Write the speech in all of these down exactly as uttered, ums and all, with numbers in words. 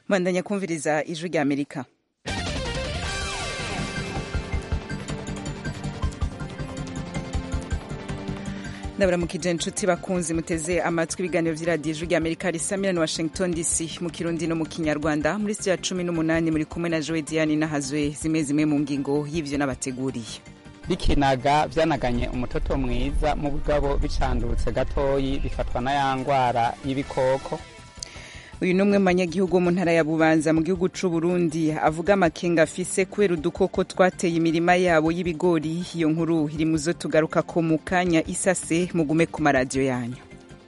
Mwandanya kumviriza ijwi rya Amerika. Ndabaramukije inshuti bakunzi muteze amatwi ibiganiro vy'iradiyo ijwi rya Amerika risamira na Washington D C mu Kirundi no mu Kinyarwanda. Muri studio ya cumi n'umunani muri kumwe na Joe Diane nahazwe zimwe zimwe mu ngingo y'ivyo nabateguriye. Bikinaga vyanaganye umutoto mwiza mu bugabo bicandurutse gatoyi bifatwa na ya ngwara y'ibikoko. Uyu numwe manyagihugu mu ntara ya Bubanza mu gihugu c'u Burundi avuga amakenga afise kubera udukoko twateye imirima yabo y'ibigori. Iyo nkuru iri muzo tugaruka ko mu kanya isase mugume ku maradiyo yanyu.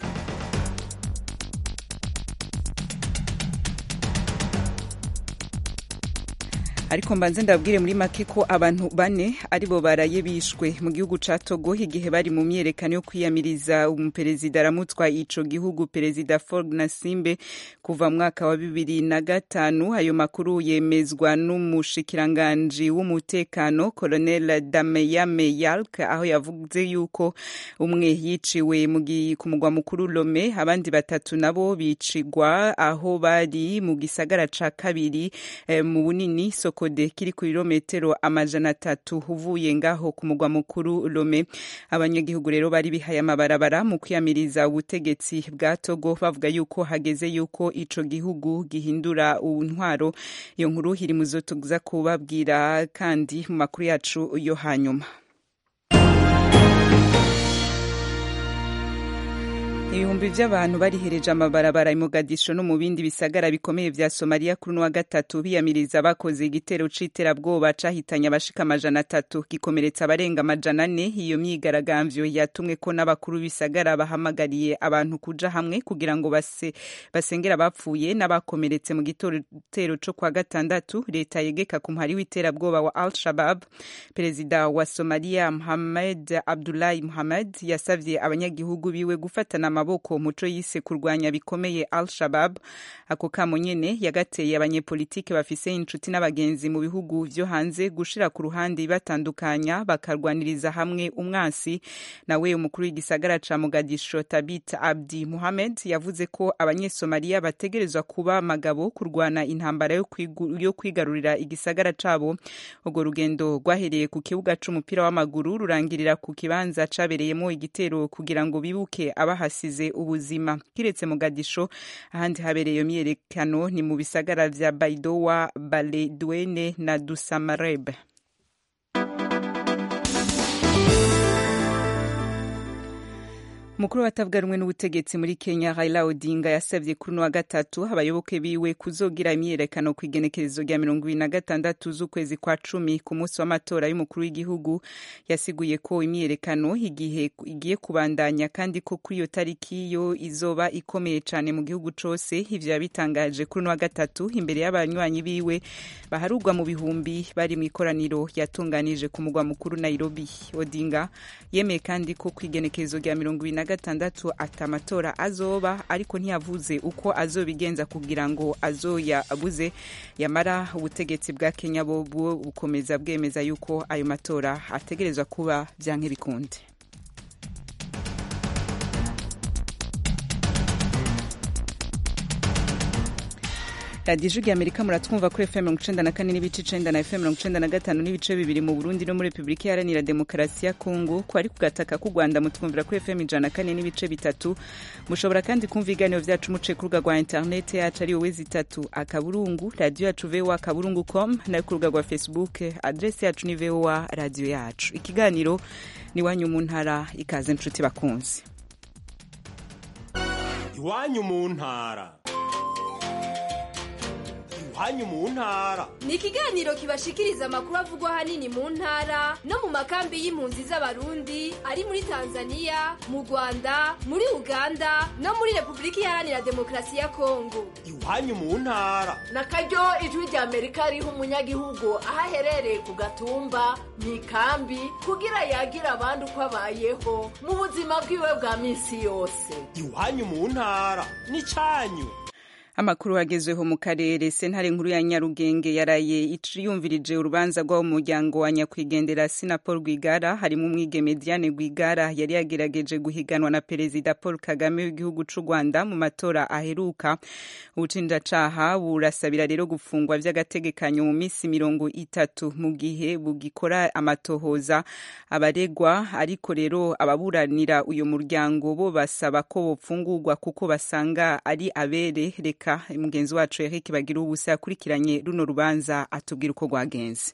Ariko mbanze ndabwire muri make ko abantu bane aribo baraye bishwe mu gihugu ca Togo igihe bari mu myerekano yo kwiyamiriza umuperezida aramutwa ico gihugu perezida Faure Gnassingbe kuva mwaka wa bibiri na gatanu. Ayo makuru yemezwa n'umushikiranganji w'umutekano Colonel Dameyame Yalk aho yavuze yuko umwe yiciwe ku mugwa mukuru Lome, abandi batatu nabo bicigwa aho bari mu gisagara ca kabiri eh, mu bunini so kode kiri ku kilometero amajana atatu uvuye ngaho ku mugwa mukuru Lome. Abanyagihugu rero bari bihaye amabarabara mu kwiyamiriza ubutegetsi bwa Togo bavuga yuko hageze yuko ico gihugu gihindura intwaro. Iyo nkuru iri muzo tuza kubabwira kandi mu makuru yacu yo hanyuma. Ibihumbi vy'abantu barihereje amabarabara i Mogadisho no mu bindi bisagara bikomeye vya Somalia kuri no wa gatatu biyamiriza bakoze igitero c'iterabwoba cahitanye abashika amajana atatu gikomeretsa abarenga amajana ane. Iyo myigaragambyo yatumwe ko n'abakuru bisagara bahamagariye abantu kuja hamwe kugira ngo base basengera abapfuye n'abakomeretse mu gitero co kwa gatandatu. Leta yegeka ku mpari w'iterabwoba wa Al-Shabaab. Perezida wa Somalia Mohamed Abdullahi Mohamed yasavye abanyagihugu biwe gufatana amaboko muco yise kurwanya bikomeye Al-Shabaab. Ako kamo nyene yagateye abanyepolitike bafise inshuti n'abagenzi mu bihugu vyo hanze gushira ku ruhande batandukanya bakarwaniriza hamwe umwansi. Nawe umukuru w'igisagara ca Mogadisho Tabit Abdi Mohamed yavuze ko abanyesomalia bategerezwa kuba magabo kurwana intambara yo, yo kwigarurira igisagara cabo. Ugo rugendo rwahereye ku kibuga c'umupira w'amaguru rurangirira ku kibanza cabereyemo igitero kugira ngo bibuke abahasi ubuzima. Kiretse Mogadisho ahandi habereye myerekano ni mu bisagara vya Baidoa, Baledweyne na Dusamareb. Mukuru watavuga rumwe n'ubutegetsi muri Kenya Raila Odinga yasavye kuri no wa gatatu abayoboke biwe kuzogira imyerekano ku igenekerezo rya mirongo ibiri na gatandatu z'ukwezi kwa cumi ku munsi w'amatora y'umukuru w'igihugu. Yasiguye ko imyerekano igihe igiye kubandanya kandi ko kuri iyo tariki yo izoba ikomeye cane mu gihugu cose. Ivyo yabitangaje kuri no wa gatatu imbere y'abanywanyi biwe baharugwa mu bihumbi bari mu ikoraniro yatunganije ku mugwa mukuru Nairobi. Odinga yemeye kandi ko ku igenekerezo rya mirongo ibiri na gatandatu atamatora azoba, ariko ntiyavuze uko azobigenza kugira ngo azoya abuze. Yamara ubutegetsi bwa Kenya bo bukomeza bwemeza yuko ayo matora ategerezwa kuba vyanke bikunde. Radio Ijwi rya Amerika muratwumva kuri F M mirongo icenda na kane n'ibice icenda na F M mirongo icenda na gatanu n'ibice bibiri mu Burundi no muri Republika Iharanira Demokarasi ya Kongo. Ko ari ku gataka ku Rwanda mutwumvira kuri F M ijana na kane n'ibice bitatu. Mushobora kandi kumva ibiganiro vyacu muce ku rubuga rwa internet yacu ari wezi itatu akaburungu radio yacu V O A akaburungu com na ku rubuga rwa Facebook adresse yacu ni V O A radio yacu. Ikiganiro ni wanyu mu ntara, ikaze nshuti bakunzi. Iwanyu mu ntara. Hanyu mu ntara ni ikiganiro kibashikiriza amakuru avugwa hanini mu ntara no mu makambi y'impunzi z'abarundi ari muri Tanzania, mu Rwanda, muri Uganda no muri Republika Iharanira Demokarasi ya Kongo. Iwanyu mu ntara nakaryo ijwi rya Amerika riha umunyagihugu aho aherereye ku gatumba mu ikambi kugira yagira abandi uko abayeho mu buzima bwiwe bwa misi yose. Iwanyu mu ntara ni canyu. Amakuru agezweho mu karere. Sentare nkuru ya Nyarugenge yaraye yumvirije urubanza rw'abo mu muryango wa nyakwigendera Sinapol Rwigara, harimo umwigeme Diane Rwigara yari yagerageje guhiganwa na Perezida Paul Kagame w'igihugu c'u Rwanda mu matora aheruka. Ubucinjacaha burasabira rero gufungwa vy'agategekanyo mu misi mirongo itatu mu gihe bugikora amatohoza abaregwa, ariko rero ababuranira uyu muryango bo basaba ko bopfungurwa kuko basanga ari abere. Reka mugenzi wacu Eric Bagira ubusa yakurikiranye runo rubanza atubwira uko rwagenze.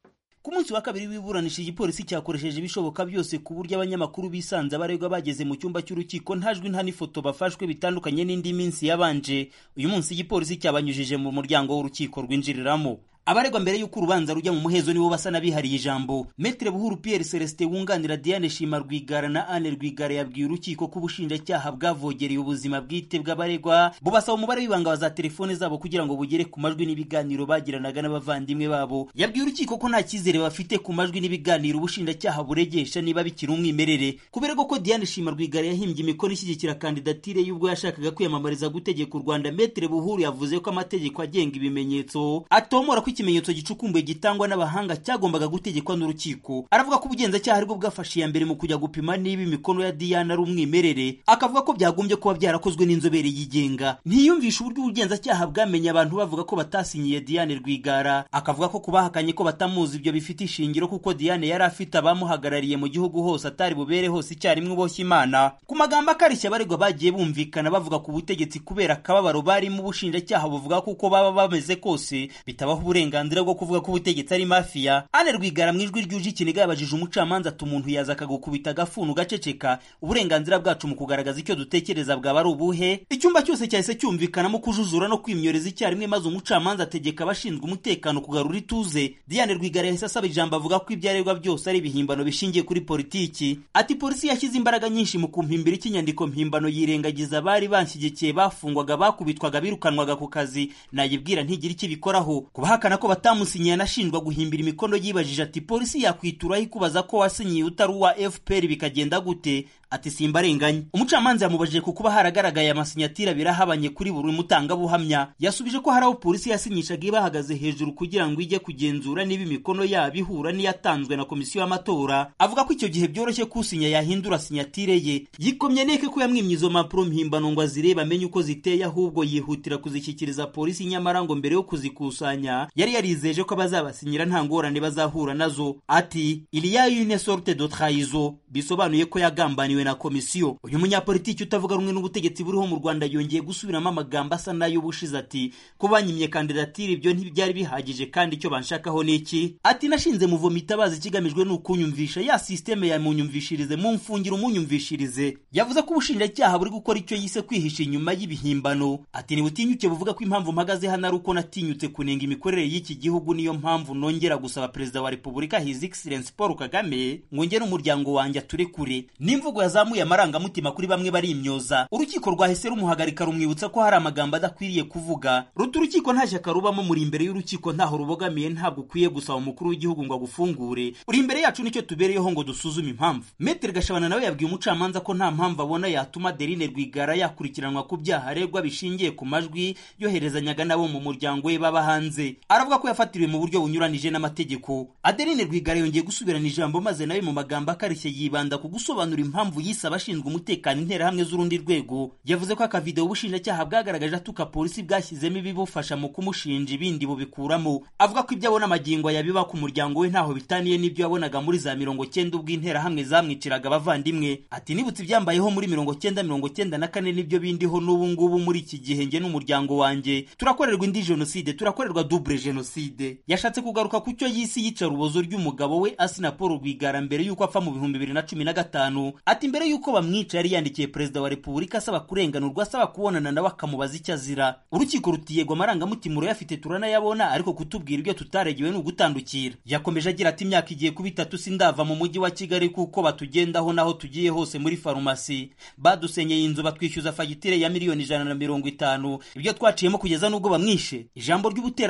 Ku munsi wa kabiri wiburanisha igipolisi cyakoresheje ibishoboka byose ku buryo abanyamakuru bisanze abaregwa bageze mu cyumba cy'urukiko ntajwi nta n'ifoto bafashwe, bitandukanye n'indi minsi yabanje. Uyu munsi igipolisi cyabanyujije mu muryango w'urukiko rwinjiriramo. Abaregwa mbere y'uko urubanza rujya mu muhezo nibo basa nabihariye ijambo. Maître Buhuru Pierre Celestin wunganira Diane Shima Rwigara na Anne Rwigara yabwiye urukiko ko ubushinjacyaha bwavogereye ubuzima bwite bw'abaregwa, bubasaba umubare w'ibanga za telefone zabo kugira ngo bugere ku majwi n'ibiganiro bagiranaga n'abavandimwe babo. Yabwiye urukiko ko nta cyizere bafite ku majwi n'ibiganiro ubushinjacyaha buregesha niba bikiri umwimerere. Kuberego ko Diane Shima Rwigara yahimbye imikono ishyigikira kandidatire y'ubwo yashakaga kwiyamamariza gutegeka u Rwanda, Maître Buhuru yavuze ko amategeko agenga ibimenyetso atomora ikimenyetso gicukumbuye gitangwa n'abahanga cyagombaga gutegekwa n'urukiko. Aravuga ko ubugenzacyaha aribwo bwafashe ya mbere mu kujya gupima niba imikono ya Diana ari umwimerere, akavuga ko byagombye kuba byarakozwe n'inzobere yigenga. Ntiyumvisha uburyo ubugenzacyaha bwamenye abantu bavuga ko batasinyiye Diane Rwigara, akavuga ko kubahakanye ko batamuzi ibyo bifite ishingiro kuko Diane yari afite abamuhagarariye mu gihugu hose atari bubere hose icyarimwe uboshye Imana. Ku magambo akarishya abaregwa bagiye bumvikana bavuga ku butegetsi kubera akababaro barimo, ubushinjacyaha buvuga ko uko baba bameze kose bitabaho uburenganzira bwo kuvuga ko ubutegetsi ari mafia. Anne Rwigara mu ijwi ryuje ikiniga yabajije umucamanza ati umuntu yaza akagukubita agafunu gaceceka, uburenganzira bwacu mu kugaragaza icyo dutekereza bwaba ari ubuhe? Icyumba cyose cyahise cyumvikanamo kujujura no kwimyoreza icyarimwe, maze umucamanza ategeka abashinzwe umutekano kugarura ituze. Diane Rwigara yahise asaba ijambo avuga ko ibyarerwa byose ari ibihimbano bishingiye kuri politiki. Ati polisi yashyize imbaraga nyinshi mu kumpimbira ikinyandiko mpimbano, yirengagiza abari banshyigikiye bafungwaga, bakubitwaga, birukanwaga ku kazi, nayibwira ntigira icyo bikoraho. Kubahakana ko batamusinyiye anashinjwa guhimbira imikono, yibajije ati polisi yakwituraho ikubaza ko wasinyiye utari uwa F P R bikagenda gute? Ati simbarenganya. Umucamanza yamubajije ku kuba haragaragaye amasinyatira birahabanye kuri buri mutangabuhamya. Yasubije ko hari aho polisi yasinyishaga ibahagaze hejuru kugira ngo ijye kugenzura niba imikono yabo ihura n'iyatanzwe na komisiyo y'amatora. Avuga ko icyo gihe byoroshye kusinya yahindura sinyatire ye. Yikomye neke ko yamwimye izo mpapuro mpimbano ngo azireba amenye uko ziteye, ahubwo yihutira kuzishyikiriza polisi, nyamara ngo mbere yo kuzikusanya yari yarizeje ko bazabasinyira nta ngorane bazahura nazo. Ati il y a une sorte de trahison, bisobanuye ko yagambaniwe na komisiyo. Uyu munyapolitiki utavuga rumwe n'ubutegetsi buriho mu Rwanda yongeye gusubiramo amagambo asa nayo bushize ati ko banyimye kandidatire ibyo ntibyari bihagije kandi icyo banshakaho n'iki. Ati nashinze muvomo itabaza ikigamijwe n'ukunyumvisha ya systeme ya munyumvishirize mu mfungira umunyumvishirize. Yavuze ko ubushinjacyaha buri gukora icyo yise kwihisha inyuma y'ibihimbano. Ati ni butinyuke buvuga ko impamvu mpagaze hano ari uko natinyutse kunenga imikorere y'iki gihugu, niyo mpamvu nongera gusaba Perezida wa Repubulika His Excellency Paul Kagame ngo ngere umuryango wanjye ature kure. N'imvugo yazamuye amarangamutima kuri bamwe bari imyoza. Urukiko rwahise rumuhagarika rumwibutsa ko hari amagambo adakwiriye kuvuga. Ruta urukiko nta shyaka rubamo, muri imbere y'urukiko ntaho rubogamiye, ntabwo ukwiye gusaba umukuru w'igihugu ngo agufungure. Uri imbere yacu nicyo tubereyeho ngo dusuzume impamvu. Maître Gashabana nawe yabwiye umucamanza ko nta mpamvu abona yatuma Adeline Rwigara yakurikiranwa ku byaha aregwa bishingiye ku majwi yoherezanyaga nabo mu muryango we baba hanze. Aravuga ko yafatiriwe mu buryo bunyuranije n'amategeko. Adeline Rwigara yongeye gusubirana ijambo, maze nawe mu magambo akarishye yibanda ku gusobanura impamvu yise abashinzwe umutekano intera hamwe z'urundi rwego. Yavuze ko akavideo ubushinjacyaha bwagaragaje atuka polisi bwashyizemo ibibufasha mu kumushinja, ibindi bubikuramo. Avuga ko ibyo abona amagingo yabiba ku muryango we ntaho bitaniye n'ibyo yabonaga muri za mirongo cyenda ubwo intera hamwe zamwiciraga abavandimwe. Ati nibutse ibyambayeho muri mirongo cyenda mirongo cyenda na kane nibyo bindiho n'ubu ngubu muri iki gihe nge n'umuryango wanjye turakorerwa indi jenoside, turakorerwa double jenoside. Yashatse kugaruka ku cyo yisi yica rubozo ry'umugabo we Asina Paul Rwigara mbere yuko apfa mu bihumbi bibiri na cumi na gatanu. Ati mbere yuko bamwica yari yandikiye Perezida wa Repubulika asaba kurenganurwa, asaba kubonana nawe akamubaza icyo azira. Urukiko rutiyegwa amarangamutima urayafite turanayabona, ariko kutubwira ibyo tutaregewe n'ugutandukira. Yakomeje agira ati imyaka igiye kuba itatu sindava mu mujyi wa Kigali kuko batugendaho naho tugiye hose muri farumasi. Badusenyeye inzu batwishyuza fagitire ya miliyoni ijana na mirongo itanu, ibyo twaciyemo kugeza n'ubwo bamwishe. Ijambo ry'ubutera hamwe nabise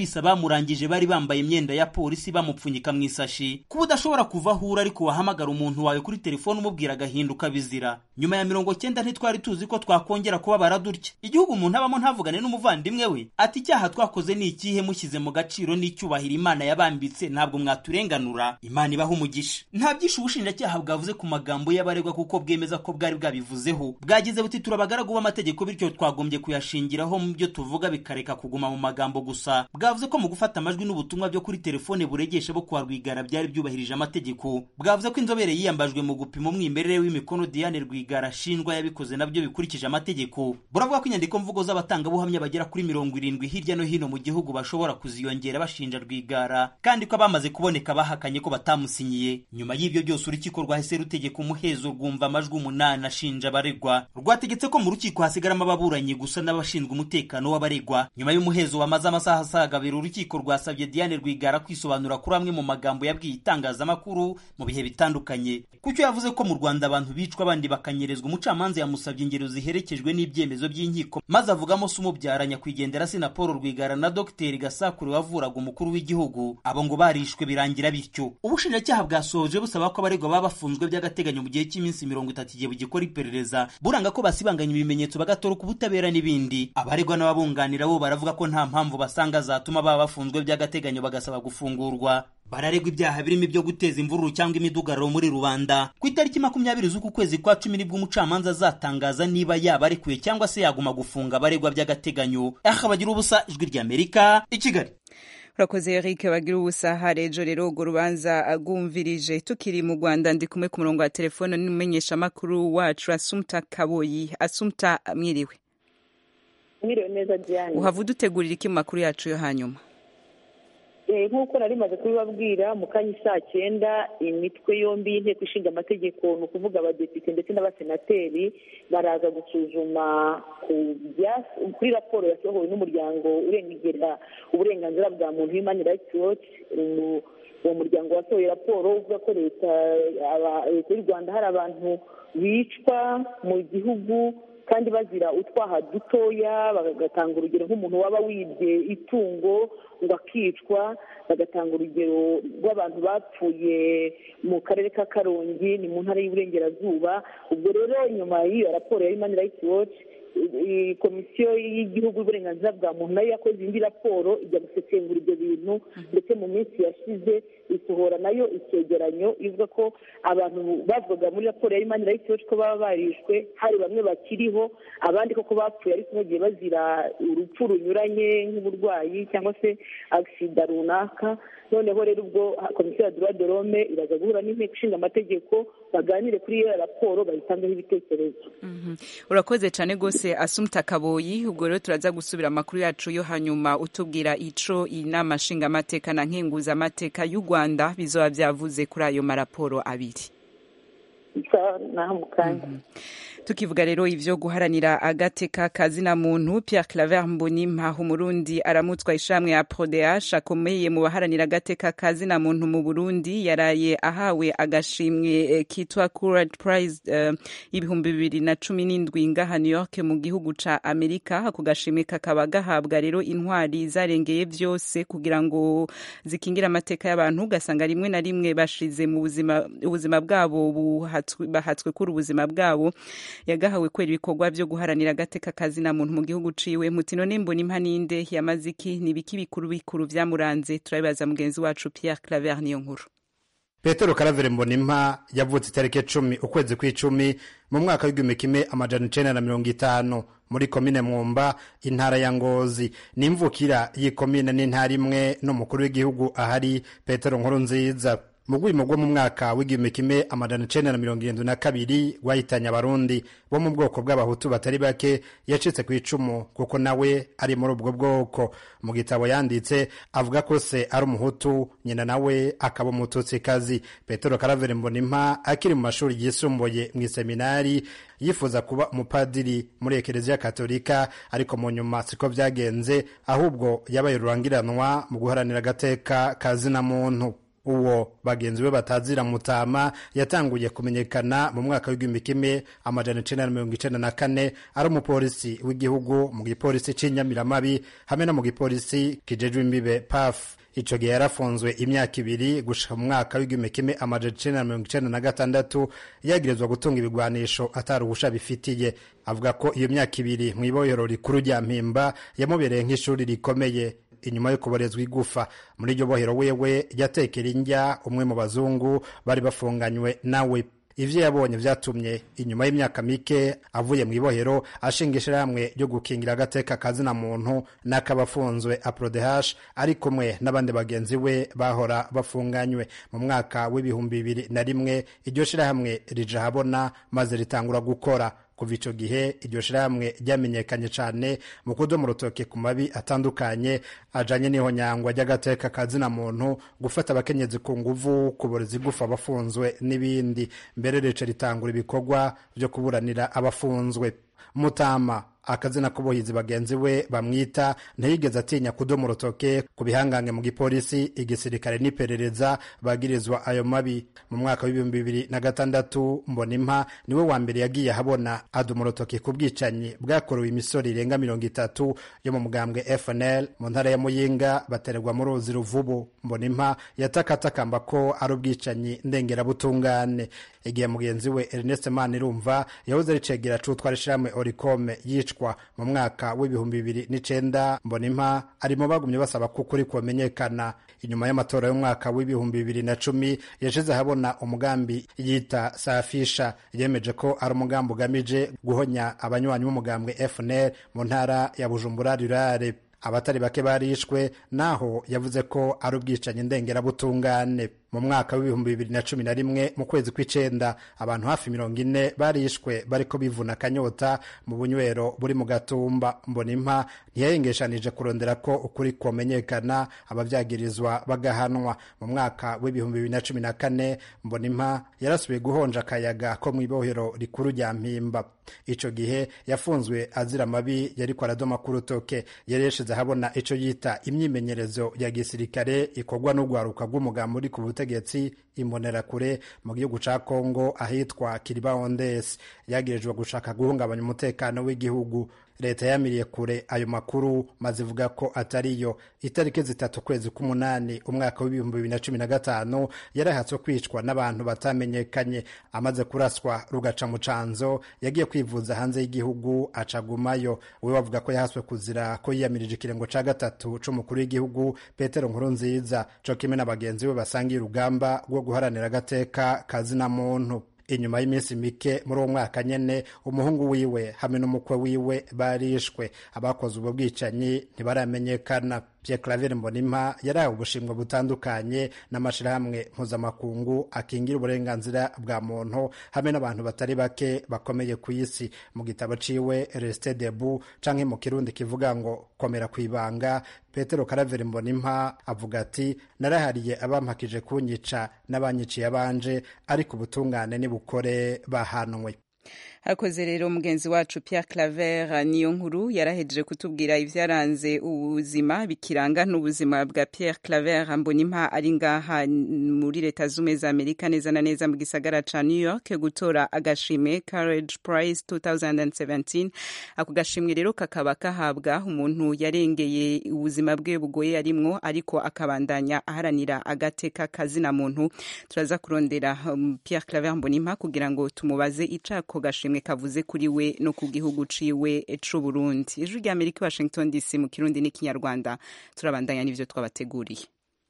polisi abamurangije bari bambaye imyenda ya polisi bamupfunyika mu isashi. Kuba udashobora kuva aho uri ariko wahamagara umuntu wawe kuri telefone umubwira agahinduka bizira. Nyuma ya mirongo cyenda ntitwari tuzi ko twakongera kuba baradurya. Igihugu umuntu abamo ntavugane n'umuvandimwe we ati icyaha twakoze ni ikihe mushyize mu gaciro n'icyubahiro Imana yabambitse ntabwo mwaturenganura. Imana ibaha umugisha. Nta byinshi ubushinjacyaha bwavuze ku magambo y'abaregwa kuko bwemeza ko bwari bwabivuzeho. Bwagize buti turabagaragu b'amategeko bityo twagombye kuyashingiraho mu byo tuvuga bikareka kuguma mu magambo gusa. Bwavuze ko mu gufata amajwi n'ubutumwa byo kuri telefone buregesha bo kwa Rwigara byari byubahirije amategeko. Bwavuze ko inzobere yiyambajwe mu gupima umwimerere w'imikono Diane Rwigara ashinjwa yabikoze nabyo bikurikije amategeko. Buravuga ko inyandiko mvugo z'abatangabuhamya bagera kuri mirongo irindwi hirya no hino mu gihugu bashobora kuziyongera bashinja Rwigara kandi ko abamaze kuboneka bahakanye ko batamusinyiye. Nyuma y'ibyo byose urukiko rwahise rutegeka umuhezo rwumva amajwi umunani ashinja abaregwa. Rwategetse ko mu rukiko hasigaramo ababuranyi gusa n'abashinzwe umutekano w'abaregwa. Nyuma y'umuhezo wamaze amasaha asaga abiri urukiko rwasabye Diane Rwigara kwisobanura kuri amwe mu magambo yabwiye itangazamakuru mu bihe bitandukanye. Kucyo yavuze ko mu Rwanda abantu bicwa abandi bakanyerezwa, umucamanza yamusabye ingero ziherekejwe n'ibyemezo by'inkiko maze avugamo se umubyara nyakwigendera Sina Paul Rwigara na Dr Gasakure wavuraga umukuru w'igihugu. Abo ngo barishwe birangira bityo. Ubushinjacyaha bwasoje busaba ko abaregwa baba bafunzwe by'agateganyo mu gihe cy'iminsi mirongo itatu igihe bugikora iperereza, buranga ko basibanganya ibimenyetso bagatoroka ubutabera n'ibindi. Abaregwa n'ababunganira bo baravuga ko nta mpamvu basanga zatuma baba bafunzwe by'agateganyo bagasaba gufungurwa. Bararegwa ibyaha birimo ibyo guteza imvururu cyangwa imidugararo muri rubanda. Ku itariki makumyabiri z'uku kwezi kwa cumi nibwo umucamanza azatangaza niba yaba arekuye cyangwa se yaguma gufunga abaregwa by'agateganyo. Aha bagira ubusa, Ijwi ry'Amerika, i Kigali. Urakoze Eric bagira ubusa. Harejo rero urwo rubanza agumvirije. Tukiri mu Rwanda ndi kumwe ku murongo wa telefone n'umumenyesha makuru wacu Assumpta Kaboyi. Assumpta, mwiriwe? Mwiriwe neza Diane. Uhava udutegurira iki mu makuru yacu yo hanyuma? Nk'uko nari maze kubibabwira mu kanya saa cyenda imitwe yombi y'inteko ishinga amategeko ni ukuvuga abadepite ndetse n'abasenateri baraza gusuzuma kuri raporo yasohowe n'umuryango urengera uburenganzira bwa muntu Human Rights Watch. Uwo muryango wasohoye raporo uvuga ko leta y'u Rwanda hari abantu bicwa mu gihugu kandi bazira utwaha dutoya, bagatanga urugero nk'umuntu waba wibye itungo ngo akicwa, bagatanga urugero rw'abantu bapfuye mu karere ka Karongi ni mu ntara y'Iburengerazuba. Ubwo rero nyuma y'iyo raporo ya Human Rights Watch komisiyo y'igihugu y'uburenganzira bwa muntu nayo yakoze indi raporo ijya gusesengura ibyo bintu, ndetse mu minsi yashize isohora nayo icyegeranyo ivuga ko abantu bavuga muri raporo ya Human Rights Watch ko baba barishwe hari bamwe bakiriho, abandi koko bapfuye ariko bagiye bazira urupfu runyuranye nk'uburwayi cyangwa se agisida runaka. Noneho rero ubwo komisiyo ya droit de l'homme iraza guhura n'inteko ishinga amategeko baganire kuri iyo raporo bayitangeho ibitekerezo. Urakoze cyane gose Assumpta Kaboyi. Ubwo rero turaza gusubira amakuru yacu yo hanyuma utubwira ico inama nshinga amateka na nkenguza amateka y'u Rwanda bizoba byavuze kuri ayo maraporo abiri. Naho mukanya tukivuga rero ivyo guharanira agateka kazina muntu, Pierre Claver Mbonimpa umurundi aramutswa ishamwe ya P R O D H akomeye mu baharanira agateka kazina muntu mu Burundi yaraye ahawe agashimwe kitwa Courage Prize uh, ibihumbi bibiri na cumi n'indwi ngaha New York mu gihugu ca Amerika. Ako gashimwe kakaba gahabwa rero intwari zarengeye vyose kugira ngo zikingira amateka y'abantu, gasanga rimwe na rimwe bashize mu buzima ubuzima bwabo bahatswe kuri ubuzima bwabo. Yagahawe kwera ibikorwa byo guharanira agateka kazina muntu mu gihugu ciwe. Mutino Mbonimpa ninde yamaziki nibiki bikuru bikuru vyamuranze? Turabibaza mugenzi wacu Pierre Claver niyo nkuru. Petero Karavere Mbonimpa yavutse itariki cumi ukwezi kw'icumi mu mwaka w'igihumbi kimwe amajana icenda na mirongo itanu muri komine Mwumba intara ya Ngozi. Nimvukira y'ikomine n'intara imwe n'umukuru w'igihugu ahari Petero Nkurunziza. Mugwimo gwo mu mwaka w'igihumbi kimwe amajana icenda na mirongo irindwi na kabiri wahitanye abarundi bo mu bwoko bw'abahutu batari bake yacitse ku icumu kuko nawe ari muri ubwo bwoko. Mu gitabo yanditse avuga ko se ari umuhutu, nyina nawe akaba umututsikazi. Petero Karavere Mbonimpa akiri mu mashuri yisumbuye mu seminari yifuza kuba umupadiri muri Ekereziya Katolika, ariko mu nyuma siko byagenze, ahubwo yabaye rurangiranwa mu guharanira agateka kazina muntu. uwo bagenzi be batazira Mutama yatanguye kumenyekana mu mwaka w'igihumbi kimwe amajana icenda na mirongo icenda na kane ari umupolisi w'igihugu mu gipolisi c'Inyamiramabi hamwe no mu gipolisi kijejwe imbibe P A F. Ico gihe yarafunzwe imyaka ibiri gushika mu mwaka w'igihumbi kimwe amajana icenda na mirongo icenda na gatandatu yagirizwa gutunga ibigwanisho atari ubusha bifitiye. Avuga ko iyo myaka ibiri mw'ibohero rikuru rya Mpimba yamubereye nk'ishuri rikomeye. Inyuma yo kuborezwa igufa muri iryo bohero wewe yatekera indya umwe mu bazungu bari bafunganywe nawe. Ivyo yabonye vyatumye inyuma y'imyaka mike avuye mu ibohero ashingisha hamwe ryo gukingira agateka kazina muntu n'akabafunzwe Aprodehash ari kumwe n'abandi bagenzi we bahora bafunganywe. Mu mwaka w'ibihumbi bibiri na rimwe iryo shirahamwe rija habona maze ritangura gukora. Kuva ico gihe iryo shirahamwe ryamenyekanye cane mu kudomo urutoke ku mabi atandukanye ajanye n'ihonyangwa ry'agateka kazina muntu, gufata abakenyezi ku nguvu, kuboreza igufa abafunzwe n'ibindi. Mbere rica ritangura ibikorwa vyo kuburanira abafunzwe. Mutama akazina kubohizi bagenzi we bamwita ntiyigeze atinya kudomo urutoke ku bihangange mu gipolisi, igisirikare n'iperereza bagirizwa ayo mabi. Mu mwaka w'ibihumbi bibiri na gatandatu Mbonimpa niwe wa mbere yagiye habona adoma urutoke ku bwicanyi bwakorewe imisoro irenga mirongo itatu yo mu mugambwe F N L mu ntara ya Muyinga batererwa mu ruzi Ruvubu. Mbonimpa yatakatakamba ko ari ubwicanyi ndengerabutungane. Igihe mugenzi we Ernest Manirumva yahoze ari cegera c'utwara ishirahamwe Oricome yicwa mu mwaka w'ibihumbi bibiri n'icenda, Mbonimpa ari mu bagumye basaba ko ukuri kumenyekana. Inyuma y'amatora y'umwaka w'ibihumbi bibiri na cumi yashize habona umugambi yita Safisha, yemeje ko ari umugambi ugamije guhonya abanywanyi b'umugambwe F N L mu ntara ya Bujumbura Rurare. Abatari bake barishwe, naho yavuze ko ari ubwicanyi ndengerabutungane. Mu mwaka w'ibihumbi bibiri na cumi na rimwe mu kwezi kw'icenda abantu hafi mirongo ine barishwe bariko bivuna akanyota mu bunywero buri mu Gatumba. Mbonimpa ntiyayengeshanije kurondera ko ukuri kumenyekana, abavyagirizwa bagahanwa. Mu mwaka w'ibihumbi bibiri na cumi na kane Mbonimpa yarasubiye guhonja akayaga ko mw'ibohero rikuru rya Mpimba. Ico gihe yafunzwe azira mabi yariko aradoma ku rutoke. Yari yashize habona ico yita imyimenyerezo ya gisirikare ikorwa n'urwaruka rw'umugambi uri ku butegetsi Imbonerakure mu gihugu ca Kongo ahitwa Kiribaondes. Yagirijwe gushaka guhungabanya umutekano w'igihugu. Leta yamiriye kure ayo makuru maze ivuga ko atariyo. Itariki zitatu kwezi k'umunani umwaka w'ibihumbi bibiri na cumi na gatanu yarahatswe kwicwa n'abantu batamenyekanye. Amaze kuraswa rugaca mu canzo yagiye kwivuza hanze y'igihugu acagumayo. We bavuga ko yahaswe kuzira ko yiyamirije ikirengo ca gatatu c'umukuru w'igihugu Petero Nkurunziza, co kimwe n'abagenzi be basangiye urugamba rwo guharanira agateka kazina muntu. Inyuma y'iminsi mike muri uwo mwaka nyene umuhungu wiwe hamwe n'umukwe wiwe barishwe. Abakoze ubwo bwicanyi ntibaramenyekana. Pierre Claver Mbonimpa yarahawe ubushimwe butandukanye n'amashirahamwe mpuzamakungu akingira uburenganzira bwa muntu hamwe n'abantu batari bake bakomeye ku isi. Mu gitabo ciwe Reste Debout canke mu Kirundi kivuga ngo komera kwibanga, Petero Claver Mbonimpa avuga ati narahariye abampakije kunyica n'abanyiciye abanje, ariko ubutungane nibukore bahanwe. Hakoze rero mugenzi wacu Pierre Claver niyo nkuru yarahejeje kutubwira ivyaranze ubuzima bikiranga n'ubuzima bwa Pierre Claver Mbonimpa ari ngaha muri leta z'umwe za Amerika neza na neza mu gisagara ca New York gutora agashimwe Courage Prize twenty seventeen. Ako gashimwe rero kakaba kahabwa umuntu yarengeye ubuzima bwe bugoye arimwo ariko akabandanya aharanira agateka kazina muntu. Turaza kurondera um, Pierre Claver Mbonimpa kugira ngo tumubaze icako gashimwe kavuze kuri we no ku gihugu ciwe c'u Burundi. Ijwi rya Amerika Washington D C mu Kirundi n'ikinyarwanda. Turabandanya n'ivyo twabateguriye.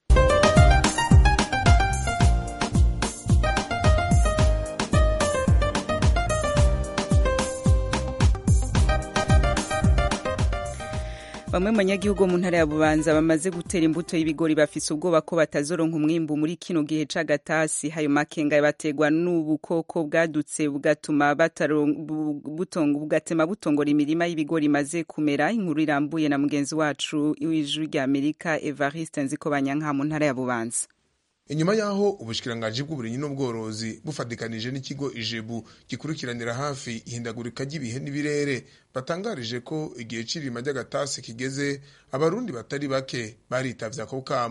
Bamwe mu banyagihugu mu ntara ya Bubanza bamaze gutera imbuto y'ibigori bafise ubwoba ko batazoronka umwimbu muri kino gihe c'agatasi. Hayo makenga bategwa n'ubukoko bwadutse bugatuma butongo bugatema butongora imirima y'ibigori maze kumera. Inkuru irambuye na mugenzi wacu w'Ijwi rya Amerika Evariste Nzikobanyanka mu ntara ya Bubanza. Inyuma yaho ubushikiranganje bw'uburimyi n'ubworozi bufadikanije n'ikigo Ijebu gikurikiranira hafi ihindagurika ry'ibihe n'ibirere batangarije ko igihe c'irima ry'agatasi kigeze, abarundi batari bake baritavye ako kamo.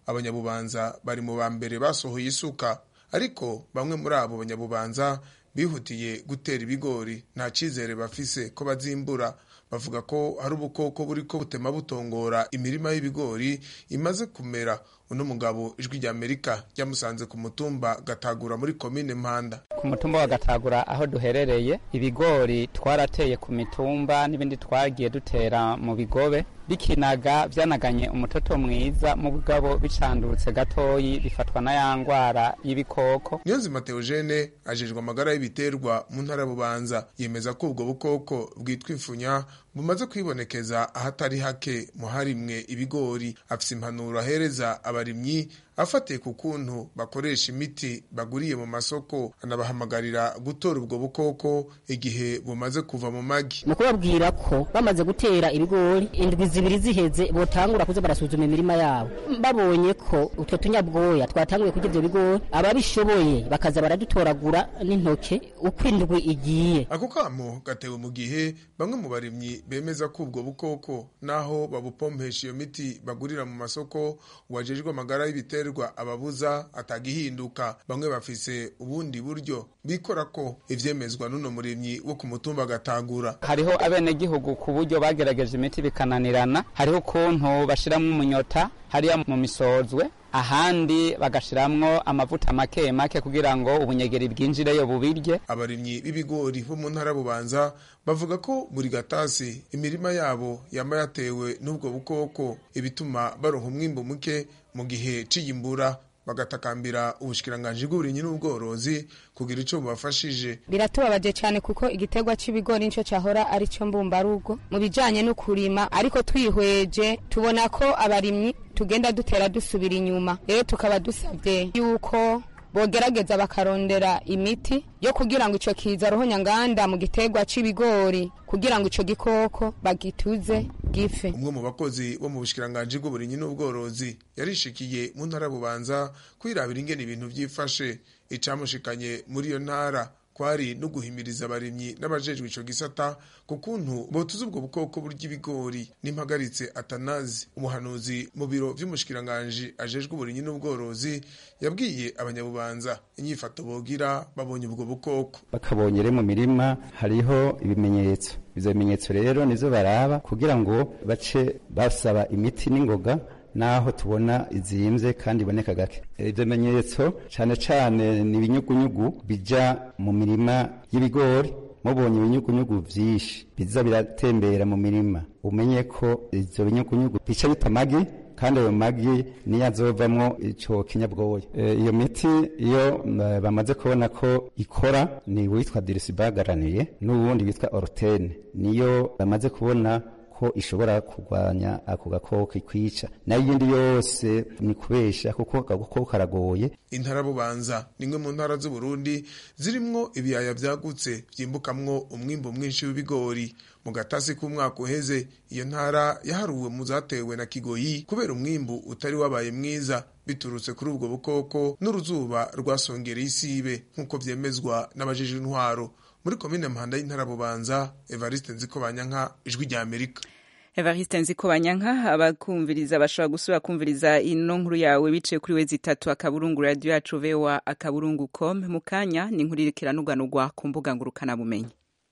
abanyabubanza bari mu ba mbere basohoye isuka, ariko bamwe muri abo banyabubanza bihutiye gutera ibigori nta cizere bafise ko bazimbura. Bavuga ko hari ubukoko buriko butema butongora imirima y'ibigori imaze kumera. Uno mugabo ijwi rya Amerika ryamusanze ku mutumba Gatagura muri komine Mpanda. Ku mutumba wa Gatagura aho duherereye, ibigori twarateye ku mitumba n'ibindi twagiye dutera mu bigobe, bikinaga vyanaganye umutoto mwiza mu bugabo bicandurutse gatoyi bifatwa na ya ngwara y'ibikoko. Niyonzima Theogene ajejwe amagara y'ibiterwa mu ntara Bubanza yemeza ko ubwo bukoko bwitwa imfunya bumaze kwibonekeza ahatari hake mu harimwe ibigori. Afise impanuro ahereza abarimyi afatiye ku kuntu bakoresha imiti baguriye mu masoko, anabahamagarira gutora ubwo bukoko igihe bumaze kuva mu magi. Mu kubabwira ko bamaze gutera ibigori indwi zibiri ziheze botangura kuza barasuzuma imirima yabo, babonye ko utwo tunyabwoya twatanguye kurya ivyo bigori, ababishoboye bakaza baradutoragura n'intoke uko indwi igiye. Ako kamo gatewe mu gihe bamwe mu barimyi bemeza ko ubwo bukoko naho babupompesha iyo miti bagurira mu masoko wajejwe amagara y'ibiterwa ababuza atagihinduka. Bamwe bafise ubundi buryo bikora ko ivyemezwa n'uno murimyi wo ku mutumba Gatagura. Hariho abene gihugu ku buryo bagerageje imiti bikananirana, hariho ukuntu bashiramwo umunyota hariya mu misozwe, ahandi bagashiramwo amavuta make make kugira ngo ubunyegeri bwinjireyo bubirye. Abarimyi b'ibigori bo mu ntara Bubanza bavuga ko buri gatasi imirima yabo yama yatewe n'ubwo bukoko, ibituma baronka umwimbo muke mu gihe c'iyimbura. Bagatakambira ubushikiranganje bw'uburimyi n'ubworozi kugira ico bubafashije. Biratubabaje cyane kuko igiterwa c'ibigori nico cahora ari cyo mbumbarugo mu bijanye no kurima, ariko twihweje tubona ko abarimyi tugenda dutera dusubira inyuma. Rero tukaba dusabye yuko bogerageza bakarondera imiti yo kugira ngo ico kiza roho nyanganda mu giterwa c'ibigori kugira ngo ico gikoko bagituze gife. Umwe mu bakozi bo mu bushikiranganje bw'uburimyi n'ubworozi yarishikiye mu ntara Bubanza kwirabira ingene ibintu vyifashe. Icamushikanye muri iyo ntara kwari no guhimiriza abarimyi n'abajejwe ico gisata ku kuntu botuza ubwo bukoko burya ibigori. N'impagaritse Atanazi, umuhanuzi mu biro vy'umushikiranganje ajejwe uburimyi n'ubworozi, yabwiye abanyabubanza inyifato bogira babonye ubwo bukoko. Bakabonye mu mirima hariho ibimenyetso, izo bimenyetso rero nizo baraba kugira ngo bace basaba imiti n'ingoga naho tubona izimvye kandi iboneka gake. Ivyo bimenyetso cane cane ni ibinyugunyugu bija mu mirima y'ibigori. Mubonye ibinyugunyugu vyinshi biza biratembera mu mirima, umenye ko ivyo binyugunyugu bica bita magi, kandi ayo magi niyo azovamwo ico kinyabwoya. E, iyo miti iyo uh, bamaze kubona ko ikora ni witwa dirisibagaraniye n'ubundi witwa orotene, niyo bamaze kubona ko ishobora kurwanya ako gakoko ikwica. Nayo yindi yose ni kubesha kuko agakoko karagoye. Intara Bubanza nimwe mu ntara z'u Burundi zirimwo ibiyaya vyagutse vyimbukamwo umwimbo mwinshi w'ibigori. Mu gatasi k'umwaka uheze iyo ntara yaharuwe mu zatewe na Kigoyi kubera umwimbu utari wabaye mwiza biturutse kuri ubwo bukoko n'uruzuba rwasongereye isibe nk'uko vyemezwa n'abajejwe intwaro. Muri komine Mpanda y'intara Bubanza, Evariste Nzikobanyanka, ijwi rya Amerika. Evariste Nzikobanyanka, abakumviriza bashobora gusubira kumviriza ino nkuru yawe biciye kuri wezi itatu akaburungu radio yacu V O A akaburungu com. Mukanya ni inkuru irikiranurwanurwa ku mbuga ngurukana bumenyi.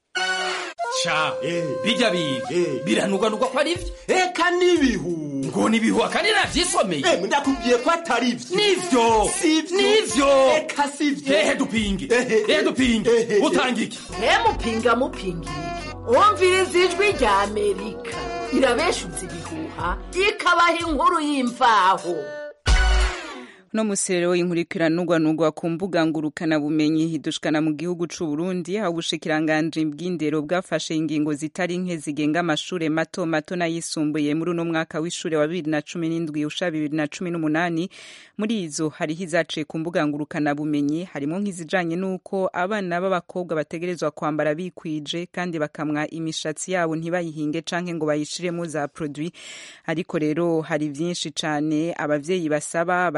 Cha, eh, bijya biga, eh, biranurwanurwa ko ari vyo. Eka nibihu. Ngo nibihu akandi navyisomeye. Eh, ndakubwiye ko atari vyo. Nivyo. Sivyo. Nivyo. Eka sivyo. Ehe dupinge. Ehe dupinge. Utangike. He mupinga mupingi. Umviriza ijwi rya Amerika. Irabeshuza ibihuha, ikabaha inkuru y'imvaho. No musero inkurikiranurwanurwa ku mbuga ngurukana bumenyi hidushikana mu gihugu c'u Burundi, aho ubushikiranganje bw'indero bwafashe ingingo zitari nke zigenga amashure mato mato n'ayisumbuye muri uno mwaka w'ishure wa bibiri na cumi n'indwi usha bibiri na cumi n'umunani. Muri izo hariho izaciye ku mbuga ngurukana bumenyi, harimo nk'izijanye n'uko abana b'abakobwa bategerezwa kwambara bikwije kandi bakamwa imishatsi yabo ntibayihinge canke ngo bayishiremo za produit. Ariko rero hari vyinshi cane abavyeyi basaba badata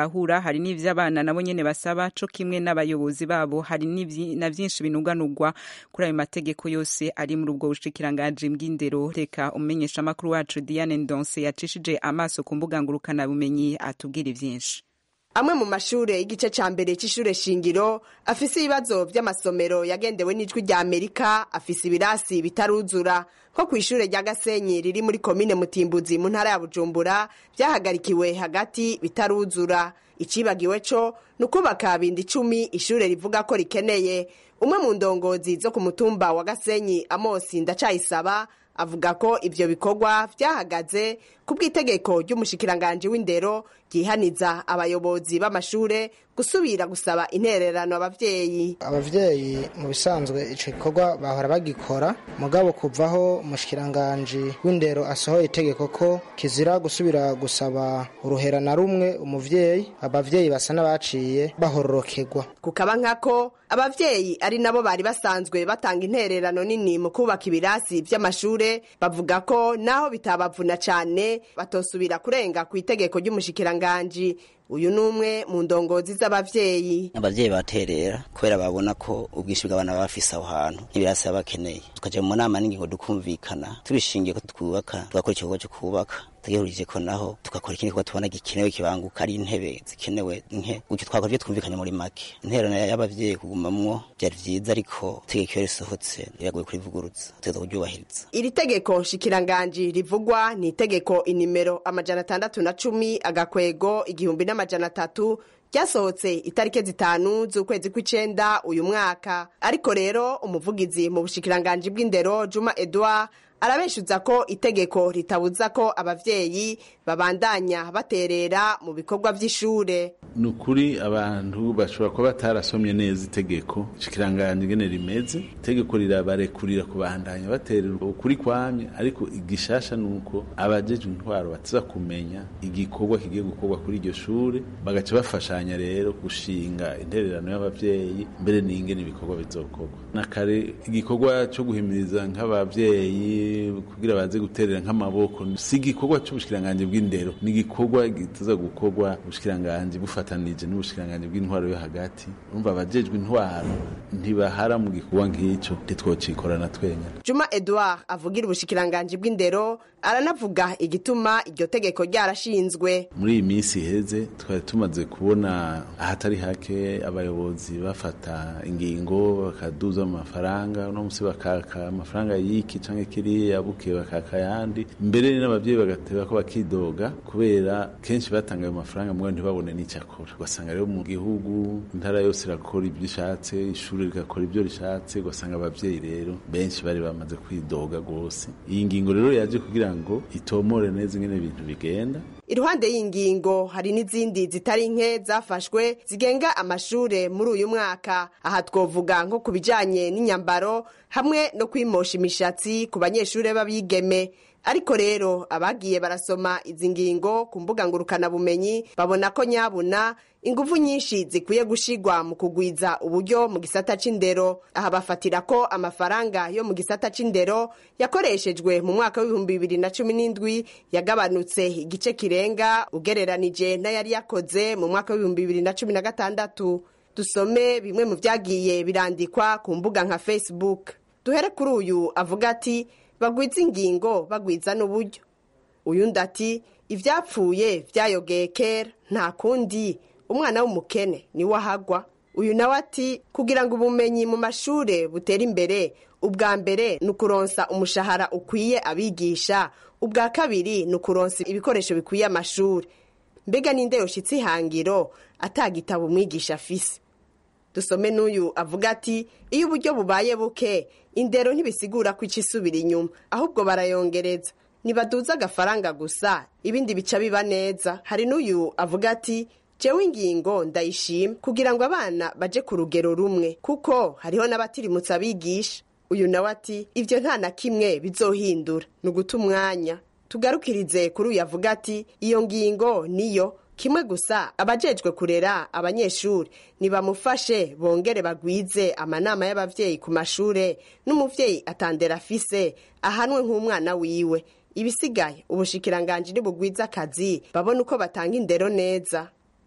badatahura hari n'ivyo abana nabo nyene basaba co kimwe n'abayobozi babo hari na vyinshi binuganurwa kuri ayo mategeko yose ari muri ubwo bushikiranganji bw'indero. Reka umenyesha amakuru wacu Diane Ndonse yacishije amaso ku mbuga ngurukana bumenyi atubwira vyinshi. Amwe mu mashure y'igice ca mbere c'ishure shingiro afise ibibazo vy'amasomero yagendewe n'ijwi rya Amerika afise ibirasi bitaruzura nko kw'ishure rya Gasenyi riri muri komine Mutimbuzi mu ntara ya Bujumbura vyahagarikiwe hagati bitaruzura. Icibagiwe co nukubaka bindi icumi ishure rivuga ko rikeneye. Umwe mu ndongozi zo ku mutumba wa Gasenyi Amosi Ndacayisaba avuga ko ivyo bikorwa vyahagaze kubw'itegeko ry'umushikiranganje w'indero ryihaniza abayobozi b'amashure gusubira gusaba intererano abavyeyi. Abavyeyi mu bisanzwe ico gikorwa bahora bagikora mugabo kuvaho umushikiranganje w'indero asohoye itegeko ko kizira gusubira gusaba uruhera na rumwe umuvyeyi, abavyeyi basa n'abaciye bahororokerwa. Kukaba nkako abavyeyi ari nabo bari basanzwe batanga intererano nini mu kubaka ibirasi vy'amashure bavuga ko naho bitabavuna cane batosubira kurenga ku itegeko ry'umushikiranganje. Uyu numwe mu ndongozi z'abavyeyi. Abavyeyi baterera kubera babona ko ubwishi bw'abana bafise aho hantu ntibirasi bakeneye. Tukaje mu nama n'ingingo dukumvikana tubishingiye ko twubaka twakora ikikorwa cyo kubaka tugihurije ko naho tukakora ikindi ko tubona gikenewe kibanguka ari intebe zikenewe nke ucyo twakora byo twumvikanye muri make. Intererano y'abavyeyi kugumamwo byari vyiza ariko tegeko risohotse riragoye kurivugurutsa tuzo kuryubahiriza. Iri tegeko shikiranganje rivugwa ni itegeko inimero amajana atandatu na cumi agakwego igihumbi n'amajana atatu ryasohotse itarike zitanu z'ukwezi kw'icenda uyu mwaka. Ariko rero umuvugizi mu bushikiranganje bw'indero Juma Edouard arabeshuza ko itegeko ritabuza ko abavyeyi babandanya baterera mu bikorwa vy'ishure. Nukuri abantu bashobora kuba batarasomye neza itegeko shikiranganje ngene rimeze. Itegeko rirabarekurira kubandanya baterera ukuri kwamye ariko igishasha nuko abajeje intwaro batiza kumenya igikorwa kigiye gukorwa kuri iryo shure bagaca bafashanya rero gushinga intererano y'abavyeyi mbere n'ingene ibikorwa bizokorwa. Nakare igikorwa cyo guhimiriza nk'abavyeyi kugira baze guterera nk'amaboko si igikorwa cy'ubushikiranganje bw'indero ni igikorwa gituza gukorwa ubushikiranganje bufatanije n'ubushikiranganje bw'intwaro yo hagati. Urumva abajejwe intwaro ntibahara mu gikorwa nk'ico titwocikorana twenya. Juma Edouard avugira ubushikiranganje bw'indero aranavuga igituma iryo tegeko ryarashinzwe. Muri iyi minsi iheze twari tumaze kubona ahatari hake abayobozi bafata ingingo bakaduza amafaranga no musi bakaka amafaranga y'iki canke kiri yabuke bakaka yandi mbere n'abavyeyi bagateba ko bakidoga kubera kenshi batanga ayo mafaranga mwe ntibabone n'icyakora. Ugasanga rero mu gihugu intara yose irakora ibyo ishatse ishuri rigakora ibyo rishatse ugasanga abavyeyi rero benshi bari bamaze kwidoga gose. Iyi ngingo rero yaje kugira ngo itomore neza ingene ibintu bigenda. Iruhande y'ingingo hari n'izindi zitari nke zafashwe zigenga amashure muri uyu mwaka. Aha twovuga nko kubijanye n'inyambaro hamwe no kwimosha imishatsi ku banyeshure babigeme. Ariko rero abagiye barasoma izi ngingo ku mbuga ngurukana bumenyi babona ko nyabuna inguvu nyinshi zikwiye gushigwa mu kugwiza uburyo mu gisata c'indero. Aha bafatira ko amafaranga yo mu gisata c'indero yakoreshejwe mu mwaka w'ibihumbi bibiri na cumi n'indwi yagabanutse igice kirenga ugereranije n'ayari yakoze mu mwaka w'ibihumbi bibiri na cumi na gatandatu. Dusome bimwe mu vyagiye birandikwa ku mbuga nka Facebook. Duhere kuri uyu avuga ati bagwiza ingingo bagwiza n'uburyo. Uyundi ati ivyapfuye vyayogeye kera nta kundi umwana w'umukene ni wahagwa. Uyu nawe ati kugira ngo ubumenyi mu mashure butera imbere ubwa mbere nukuronsa umushahara ukwiye abigisha ubwa kabiri nukuronsa ibikoresho bikwiye amashure. Mbega ninde yoshitse ihangiro atagitabo umwigisha afise. Dusome n'uyu avuga ati iyo uburyo bubaye buke indero ntibisigura ko icisubira inyuma ahubwo barayongereza nibaduza agafaranga gusa ibindi bica biba neza. Hari n'uyu avuga ati jewe ingingo ndayishima kugira ngo abana baje ku rugero rumwe kuko hariho n'abatirimutse abigisha. Uyu nawe ati ivyo nta na kimwe bizohindura nuguta umwanya. Tugarukirize kuri uyu avuga ati iyo ngingo niyo kimwe gusa abajejwe kurera abanyeshuri nibamufashe bongere bagwize amanama y'abavyeyi ku mashure n'umuvyeyi atandera afise ahanwe nk'umwana wiwe. Ibisigaye ubushikiranganje ni bugwiza akazi babona uko batanga indero neza.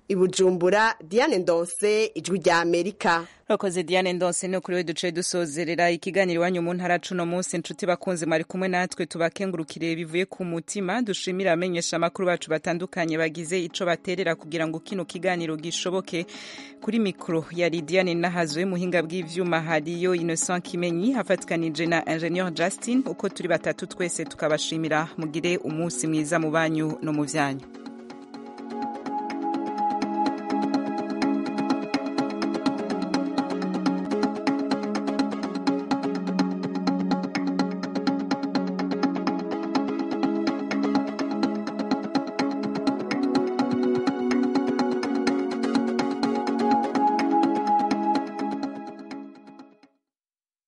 i Bujumbura, Diane Ndonse, ijwi rya Amerika. Rakoze Diane Ndonse, no kuri we duce dusozerera ikiganiro iwanyu mu ntara cuno munsi. Inshuti bakunze mwari kumwe natwe, tubakengurukire bivuye ku mutima. Dushimira amenyesha amakuru bacu batandukanye bagize ico baterera kugira ngo kino kiganiro gishoboke. Kuri mikro ya Diane Nahazwe, muhinga bw'ivyuma hariyo Innocent Kimenyi, hafatikanije na Ingenieur Justin. Uko turi batatu twese tukabashimira, mugire umunsi mwiza mu banyu no mu vyanyu.